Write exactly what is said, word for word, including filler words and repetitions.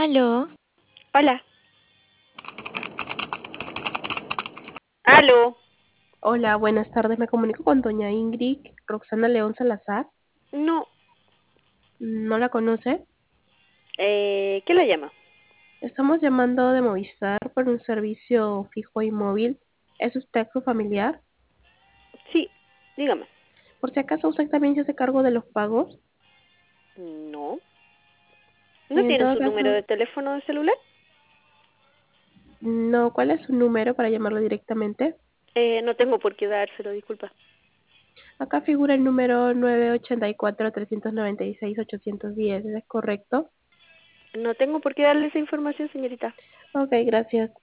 Aló, Hola. Aló. Hola, buenas tardes. Me comunico con doña Ingrid Roxana León Salazar. No. ¿No la conoce? Eh, ¿qué la llama? Estamos llamando de Movistar por un servicio fijo y móvil. ¿Es usted su familiar? Sí, dígame. Por si acaso usted también se hace cargo de los pagos. No. ¿No En tiene todo su número caso, de teléfono de celular? no. ¿Cuál es su número para llamarlo directamente? Eh, no tengo por qué dárselo, disculpa. Acá figura el número nueve ocho cuatro, tres nueve seis, ocho uno cero. ¿Es correcto? No tengo por qué darle esa información, señorita. Ok, gracias.